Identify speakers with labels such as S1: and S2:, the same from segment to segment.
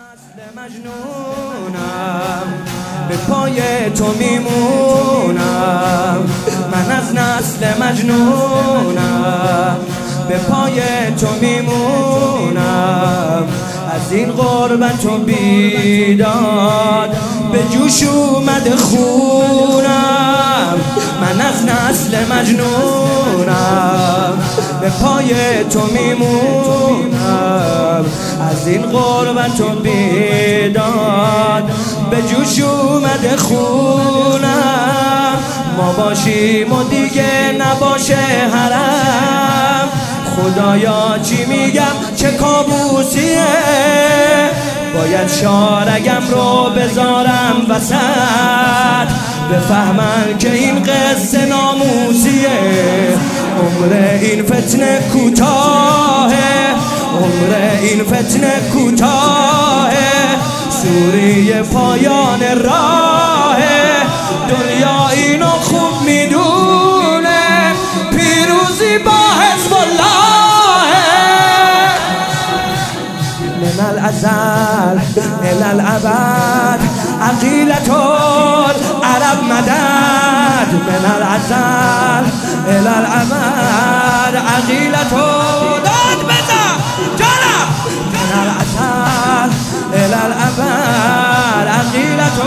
S1: نسل مجنونم به پای تو میمونم، من از نسل مجنونم به پای تو میمونم، از این غربت و بیداد به جوش اومده خونم، من از نسل مجنونم به پای تو میمونم، از این غربت و بیداد به جوش اومده خونم، ما باشیم و دیگه نباشه حرم، خدایا چی میگم چه کابوسیه، باید شارگم رو بذارم وسط بفهمن که این قصه ناموسیه، عمر این فتنه کوتاهه، عمر این فتنه کوتاهه، سوریه پایان راهه، دنیا اینو خوب میدونه، پیروزی با حزب الله، من الازل الى الابد عقیلة العرب مدد، من الازل الى الابد عقیلة داد بزن جانا، من الازل الى الابد عقیلة،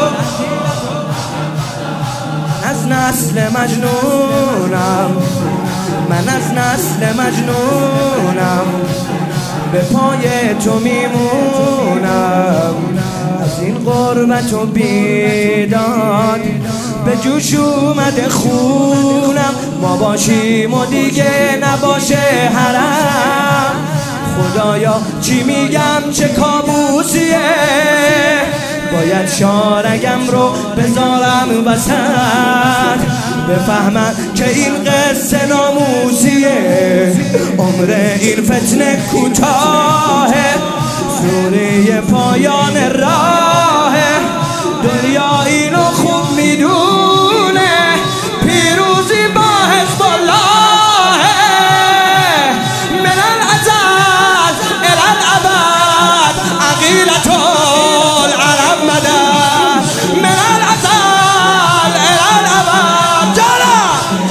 S1: از نسل مجنونم، من از نسل مجنونم به پای تو میمونم، از این غربت و بیداد به جوش اومده خونم، ما باشیم و دیگه نباشه حرم، خدایا چی میگم چه کابوسیه، باید شارگم رو بذارم وسط بفهمن که این قصه ناموسیه، عمر این فتنه کوتاهه، سوریه پایان راهه، دنیا اینو خوب میدونه، پیروزی با حزب الله، من الازل الى الابد عقیلة العرب مدد، من الازل الى الابد جانا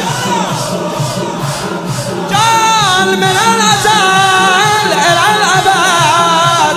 S1: جان، من الازل الى الابد،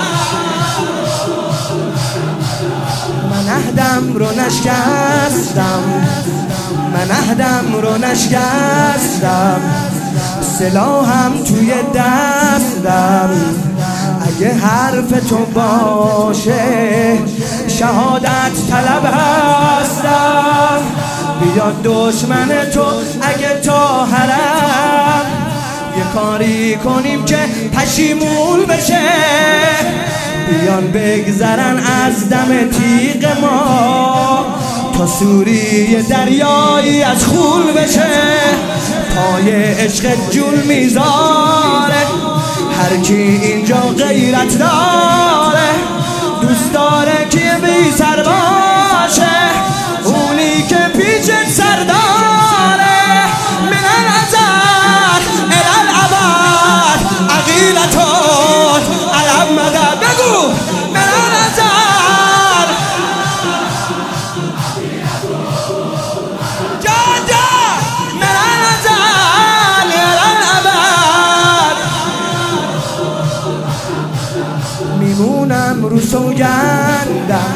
S1: من عهدم رو نشکستم، من عهدم رو نشکستم، سلاحم توی دستم، اگه حرف تو باشه شهادت طلب هستم، بیاد دشمن تو اگه تا حرم یه کاری کنیم که پشیمون بشه، بیان بگذرن از دم تیغ ما تا سوریه دریایی از خون بشه، پای عشق جون میذاره هر کی اینجا غیرت داره، دوست داره که بی سر باشه اونی که پیچت سر داره، من الازل الى الابد عقیلة العرب مدد، بگو من الازل جاجا، من الازل الى الابد میمونم رو سوگندم،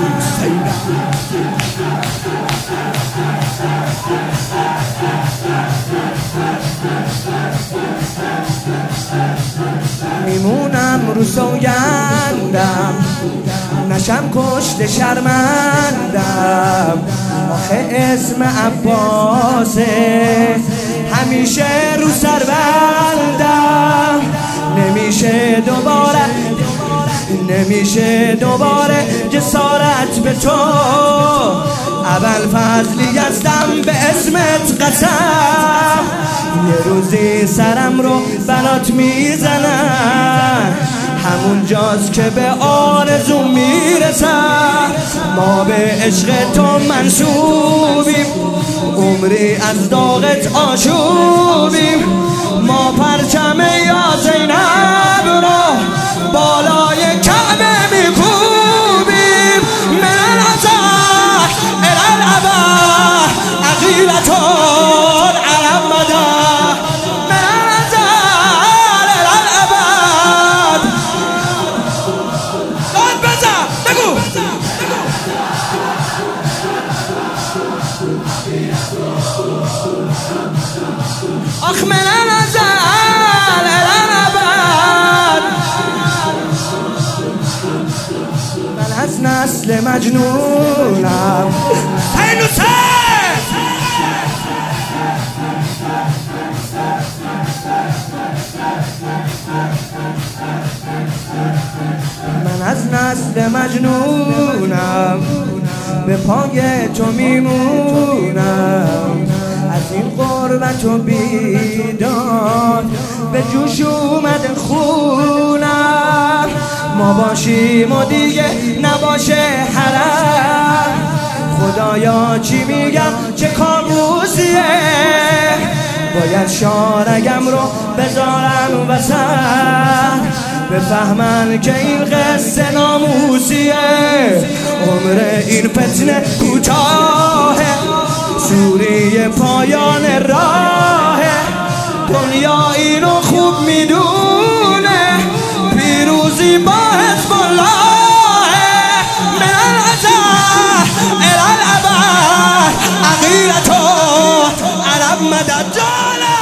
S1: میمونم رو سوگندم، نشم کشته شرمندم، آخه اسم عباسه همیشه رو سر بندم، نمیشه دوباره نمیشه دوباره جسارت به تو، اول فضلی هستم به اسمت قسم، یه روزی سرم رو برات میزنم، همون جاست که به آرزو میرسم، ما به عشق تو منسوبیم، عمری از داغت آشوبیم، ما پرچم یا زینب رو بالای کعبه میکوبیم. از نسل مجنونم. من از نسل مجنونم، به پای تو میمونم. از این غربت و بیداد به جوش اومده خونم. ما باشیم و دیگه نباشه حرم. خدایا چی میگم چه کابوسیه، باید شارگم رو بذارن وسط، بفهمن که این قصه ناموسیه. عمر این فتنه کوتاهه، سوری پایان راهه. دنیا اینو خوب میدونه، پیروزی با حزب الله. من الازل الالابد عقیدتو عرب مدد جانه.